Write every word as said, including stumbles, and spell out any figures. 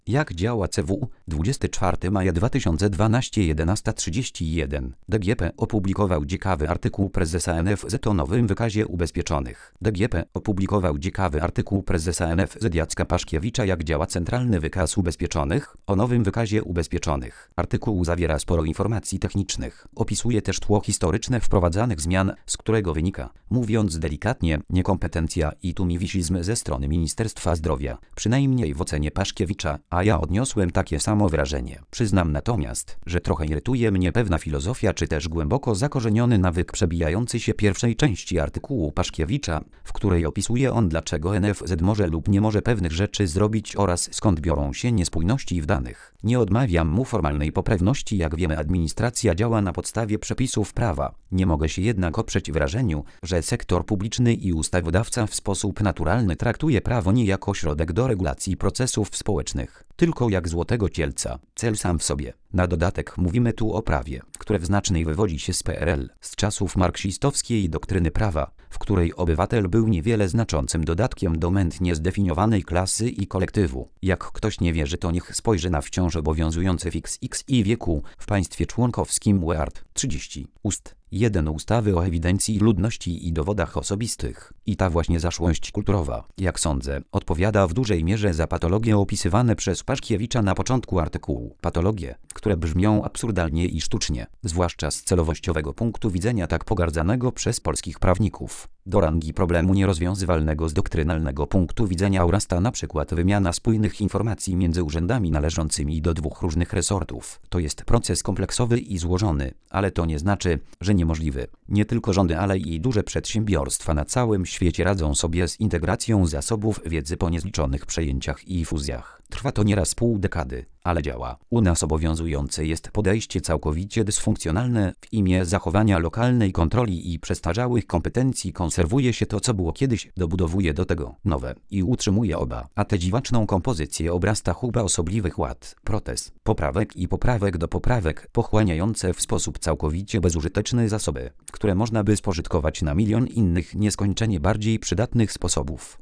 Jak działa C W? dwudziestego czwartego maja dwa tysiące dwunastego jedenasta trzydzieści jeden. D G P opublikował ciekawy artykuł prezesa N F Z o nowym wykazie ubezpieczonych. D G P opublikował ciekawy artykuł prezesa N F Z Jacka Paszkiewicza jak działa Centralny Wykaz Ubezpieczonych o nowym wykazie ubezpieczonych. Artykuł zawiera sporo informacji technicznych. Opisuje też tło historyczne wprowadzanych zmian, z którego wynika, mówiąc delikatnie, niekompetencja i tumiwisizm ze strony Ministerstwa Zdrowia. Przynajmniej w ocenie Paszkiewicza, a ja odniosłem takie samo wrażenie. Przyznam natomiast, że trochę irytuje mnie pewna filozofia czy też głęboko zakorzeniony nawyk przebijający się pierwszej części artykułu Paszkiewicza, w której opisuje on dlaczego N F Z może lub nie może pewnych rzeczy zrobić oraz skąd biorą się niespójności w danych. Nie odmawiam mu formalnej poprawności, jak wiemy administracja działa na podstawie przepisów prawa. Nie mogę się jednak oprzeć wrażeniu, że sektor publiczny i ustawodawca w sposób naturalny traktuje prawo nie jako środek do regulacji procesów społecznych, tylko jak złotego cielca, cel sam w sobie. Na dodatek mówimy tu o prawie, które w znacznej wywodzi się z P R L, z czasów marksistowskiej doktryny prawa, w której obywatel był niewiele znaczącym dodatkiem do mętnie zdefiniowanej klasy i kolektywu. Jak ktoś nie wierzy, to niech spojrzy na wciąż obowiązujący fix X i wieku w państwie członkowskim U E A R T trzydzieści ust. jeden ustawy o ewidencji ludności i dowodach osobistych. I ta właśnie zaszłość kulturowa, jak sądzę, odpowiada w dużej mierze za patologie opisywane przez Paszkiewicza na początku artykułu. Patologie, które brzmią absurdalnie i sztucznie, zwłaszcza z celowościowego punktu widzenia tak pogardzanego przez polskich prawników. Do rangi problemu nierozwiązywalnego z doktrynalnego punktu widzenia urasta na przykład wymiana spójnych informacji między urzędami należącymi do dwóch różnych resortów. To jest proces kompleksowy i złożony, ale to nie znaczy, że niemożliwy. Nie tylko rządy, ale i duże przedsiębiorstwa na całym świecie radzą sobie z integracją zasobów wiedzy po niezliczonych przejęciach i fuzjach. Trwa to nieraz pół dekady, ale działa. U nas obowiązujące jest podejście całkowicie dysfunkcjonalne. W imię zachowania lokalnej kontroli i przestarzałych kompetencji konserwuje się to, co było kiedyś, dobudowuje do tego nowe i utrzymuje oba. A tę dziwaczną kompozycję obrasta chuba osobliwych ład, protez, poprawek i poprawek do poprawek, pochłaniające w sposób całkowicie bezużyteczny zasoby, które można by spożytkować na milion innych nieskończenie bardziej przydatnych sposobów.